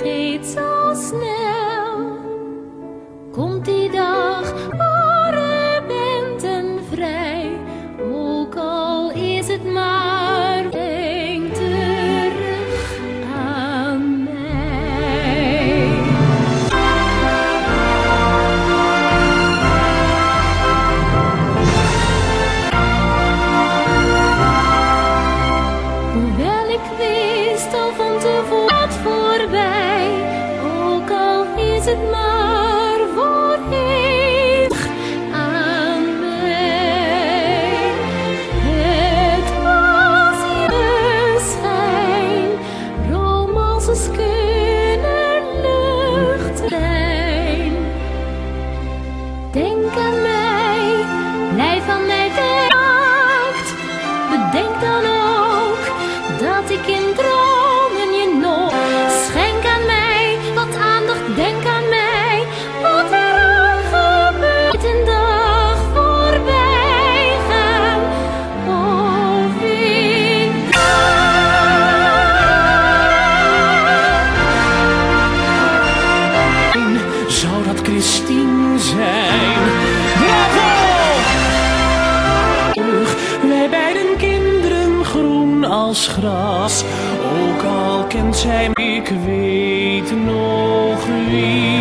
vergeet zo snel. Komt die dag waar u bent en vrij, ook al is het maar, denk terug aan mij. Hoewel ik wist al van tevoren het voorbij, ook al is het maar voor eeuwig aan mij. Het was je schijn, romances kunnen lucht zijn. Denk aan mij, blijf aan mij gedacht. Bedenk dan ook dat ik in dromen je nog schenk aan mij wat aandacht. Denk aan mij, wat er al gebeurt. Een dag voorbij gaan, of ik Zou dat Christine zijn? Bravo! Wij beiden kinderen groen als gras, ook al kent zij me, ik weet nog wie.